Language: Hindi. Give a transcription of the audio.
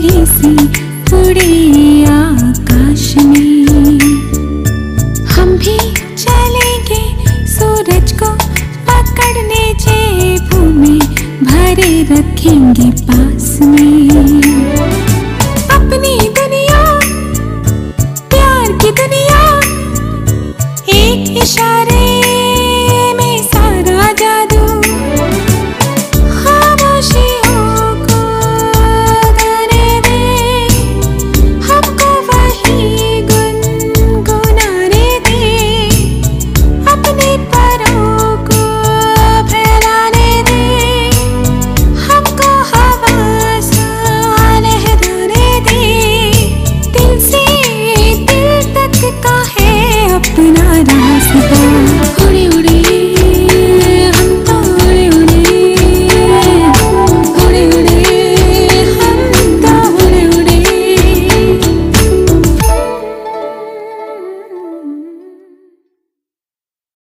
धीरे से उड़े आकाश में। हम भी चलेंगे सूरज को पकड़ने, जेबों में भरे रखेंगे पास में।